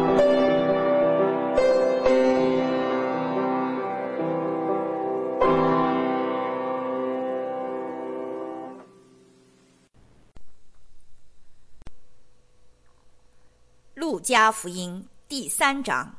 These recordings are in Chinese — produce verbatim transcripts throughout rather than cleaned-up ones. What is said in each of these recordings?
路加福音第三章。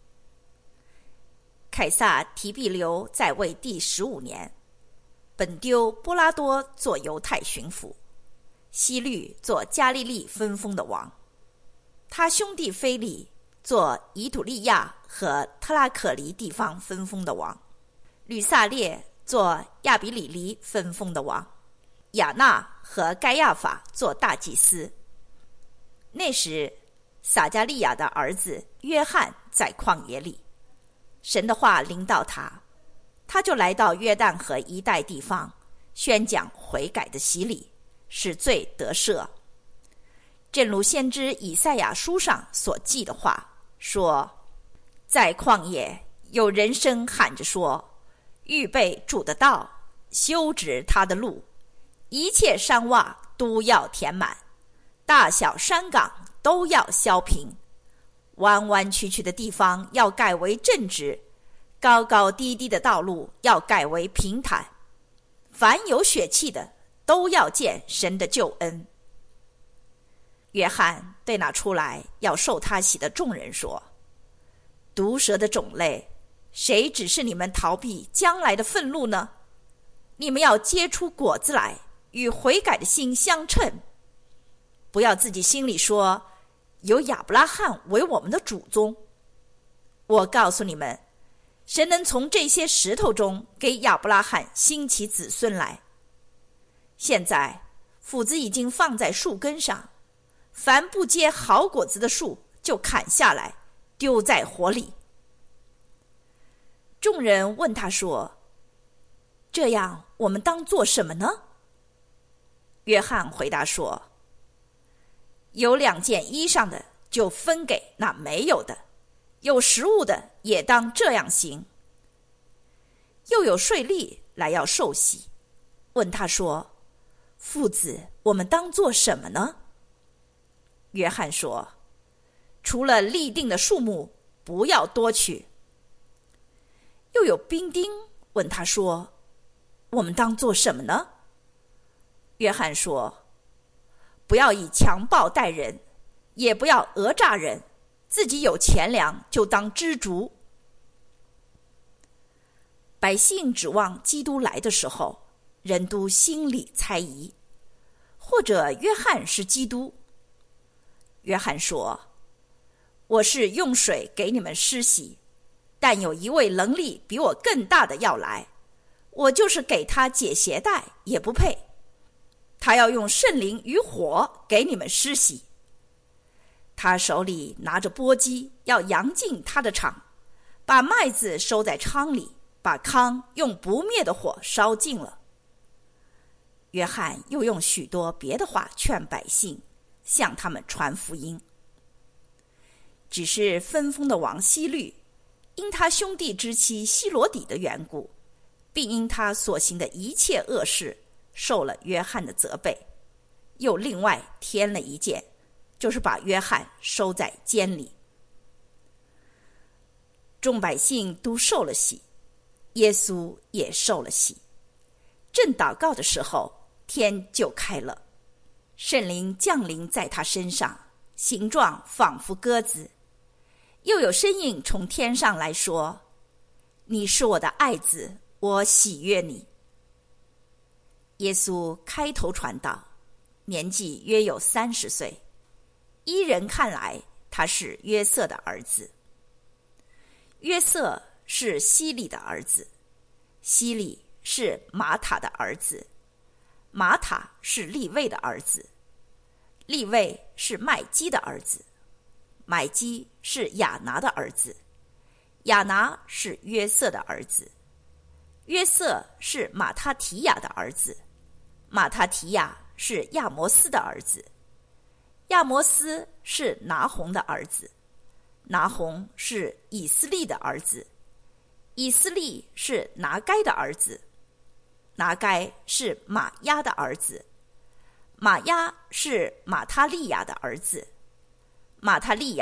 凯撒提庇留在位第十五年，本丢波拉多做犹太巡抚，希律做加利利分封的王，他兄弟腓利做以土利亚和特拉可黎地方分封的王，吕撒列做亚比里黎分封的王，亚那和该亚法做大祭司。那时撒迦利亚的儿子约翰在旷野里，神的话临到他，他就来到约旦河一带地方，宣讲悔改的洗礼，使罪得赦。正如先知以赛亚书上所记的话说，在旷野有人声喊着说，预备主的道，修直他的路，一切山洼都要填满，大小山岗都要削平，弯弯曲曲的地方要改为正直，高高低低的道路要改为平坦，凡有血气的都要见神的救恩。约翰对那出来要受他洗的众人说，毒蛇的种类，谁指示你们逃避将来的愤怒呢？你们要结出果子来，与悔改的心相称。不要自己心里说，有亚伯拉罕为我们的祖宗。我告诉你们，神能从这些石头中给亚伯拉罕兴起子孙来。现在斧子已经放在树根上，凡不结好果子的树就砍下来，丢在火里。众人问他说，这样我们当做什么呢？约翰回答说，有两件衣裳的就分给那没有的，有食物的也当这样行。又有税吏来要受洗，问他说，父子，我们当做什么呢？约翰说，除了立定的数目，不要多取。又有兵丁问他说，我们当做什么呢？约翰说，不要以强暴待人，也不要讹诈人，自己有钱粮就当知足。百姓指望基督来的时候，人都心里猜疑，或者约翰是基督。约翰说，我是用水给你们施洗，但有一位能力比我更大的要来，我就是给他解鞋带也不配。他要用圣灵与火给你们施洗。他手里拿着簸箕，要扬进他的场，把麦子收在仓里，把糠用不灭的火烧尽了。约翰又用许多别的话劝百姓，向他们传福音。只是分封的王希律，因他兄弟之妻希罗底的缘故，并因他所行的一切恶事，受了约翰的责备，又另外添了一件，就是把约翰收在监里。众百姓都受了洗，耶稣也受了洗。正祷告的时候，天就开了，圣灵降临在他身上，形状仿佛鸽子。又有声音从天上来说，你是我的爱子，我喜悦你。耶稣开头传道，年纪约有三十岁，依人看来，他是约瑟的儿子。约瑟是希利的儿子，希利是马塔的儿子，马塔是利未的儿子，利未是麦基的儿子，麦基是亚拿的儿子，亚拿是约瑟的儿子，约瑟是马他提亚的儿子，马他提亚是亚摩斯的儿子，亚摩斯是拿红的儿子，拿红是以斯利的儿子，以斯利是拿该的儿子，拿该是马押的儿子，马押是马他利亚的儿子，马他利亚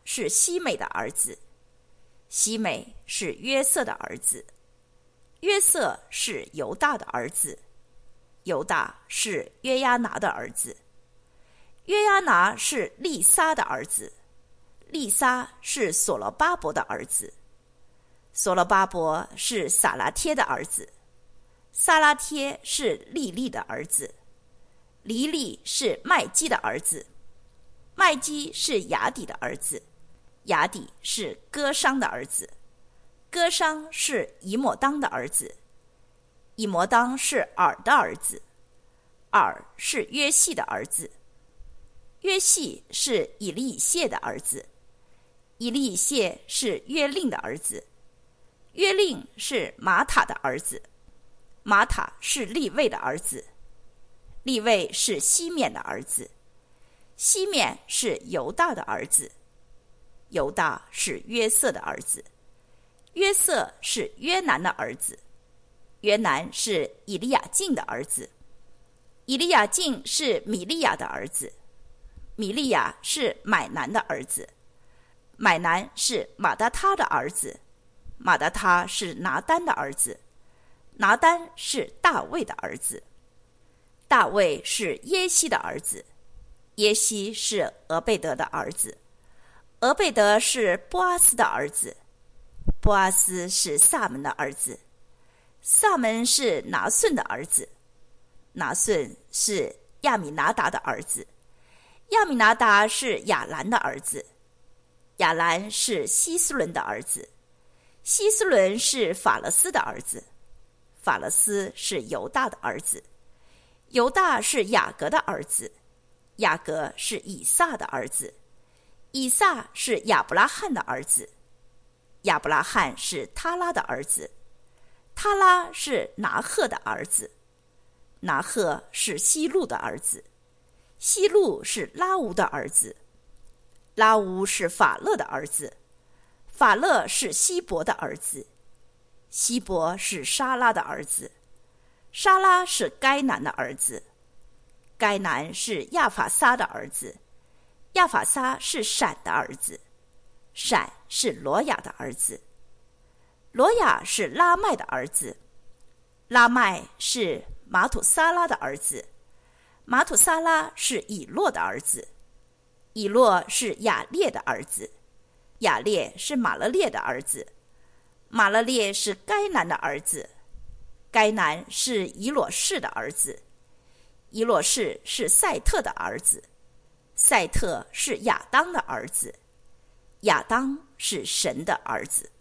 是西美的儿子，西美是约瑟的儿子，约瑟是犹大的儿子，犹大是约押拿的儿子，约押拿是利撒的儿子，利撒是所罗巴伯的儿子，所罗巴伯是撒拉帖的儿子，撒拉帖是利利的儿子，利利是麦基的儿子，麦基是雅底的儿子，雅底是歌商的儿子，歌商是以摩当的儿子，以摩当是尔的儿子，尔是约细的儿子，约细是以利以谢的儿子，以利以谢是约令的儿子，约令是马塔的儿子，马塔是利未的儿子，利未是西缅的儿子，西缅是犹大的儿子，犹大是约瑟的儿子，约瑟是约南的儿子，约南是以利亚敬的儿子，以利亚敬是米利亚的儿子，米利亚是买南的儿子，买南是马达他的儿子，马达他是拿单的儿子，拿单是大卫的儿子，大卫是耶西的儿子，耶西是俄贝德的儿子，俄贝德是波阿斯的儿子，波阿斯是萨门的儿子，萨门是拿顺的儿子，拿顺是亚米拿达的儿子，亚米拿达是亚兰的儿子，亚兰是希斯伦的儿子，希斯伦是法勒斯的儿子，法勒斯是犹大的儿子，犹大是雅各的儿子，雅各是以撒的儿子，以撒是亚伯拉罕的儿子，亚伯拉罕是他拉的儿子，他拉是拿鹤的儿子，拿鹤是西路的儿子，西路是拉乌的儿子，拉乌是法勒的儿子，法勒是希伯的儿子，希伯是沙拉的儿子，沙拉是该南的儿子，该南是亚法撒的儿子，亚法撒是闪的儿子，闪是罗亚的儿子，罗亚是拉麦的儿子，拉麦是马土撒拉的儿子，马土撒拉是以诺的儿子，以诺是雅列的儿子，雅列是马勒列的儿子，马勒列是该南的儿子，该南是以罗士的儿子，以罗士是赛特的儿子，赛特是亚当的儿子，亚当是神的儿子。